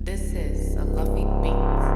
This is a Luffy Beat.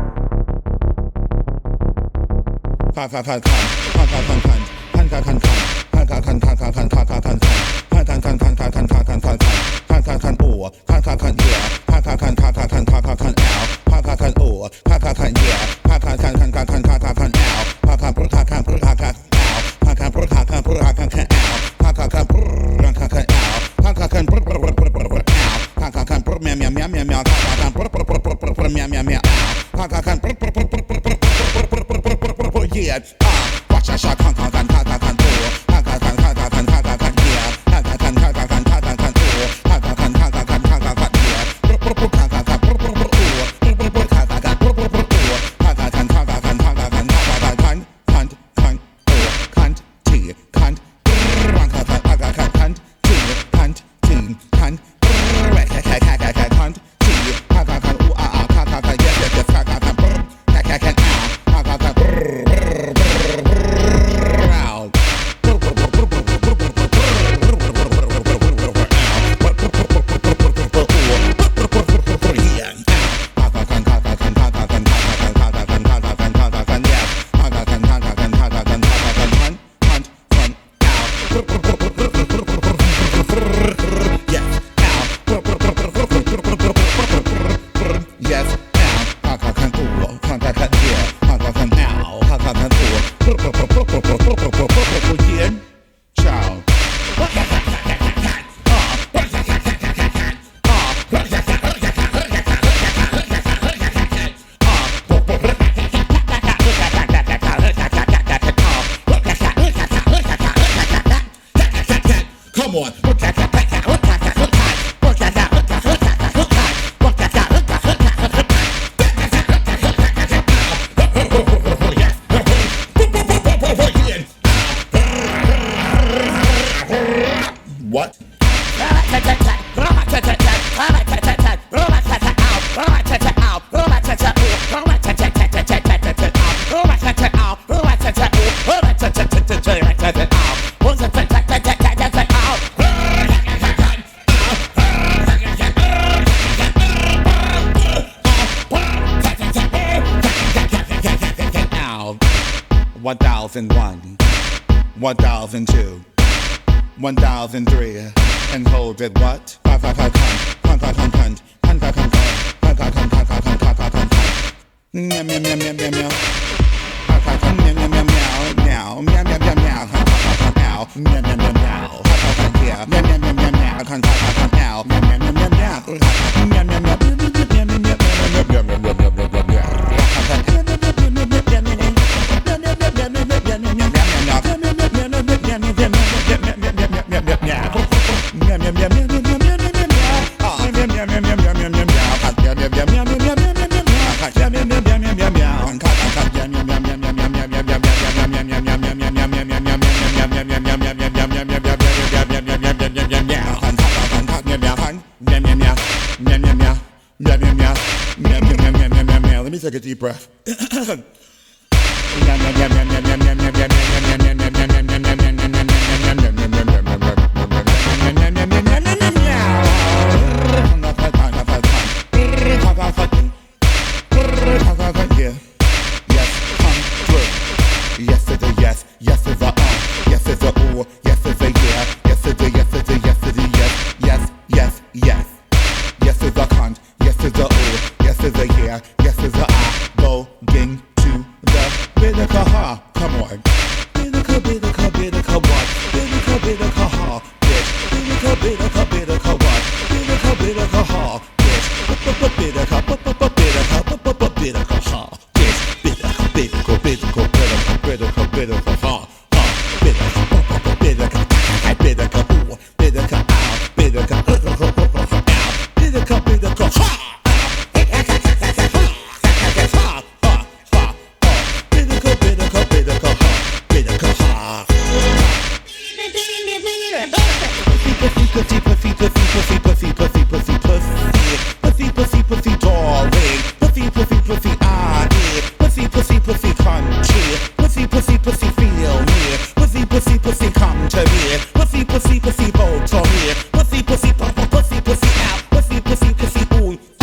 Yeah, watch a shot, can can Come on. What? One thousand one, 1002, 1003, and hold it what? Let me take a deep breath. Yes is a yes, yes is a yes is a ooh, yes is a yeah, yes is a yes is a yes is a yes, yes, yes, yes. Yes is a cunt, yes is a ooh, yes is a yeah, yes is a go ging to the bidaka ha. Come on. Bidaka what? Bidaka ha, bitch. Bidaka what? Bidaka ha, bitch. Bidaka ha, bitch. Pussy, hold for me. Pussy, out. Pussy, out. Pussy, ooh.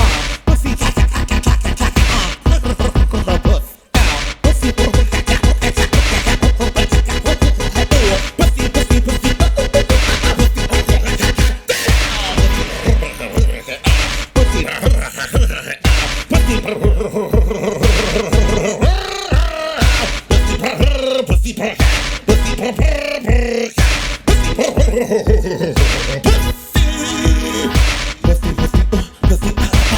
Pussy, pussy, pussy.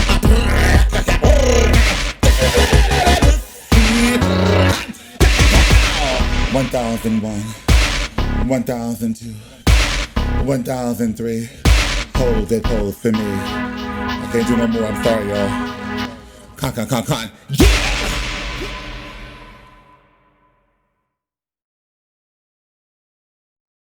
1001, 1002, 1003. Hold that pose for me. I can't do no more. I'm sorry, y'all. Con. Yeah!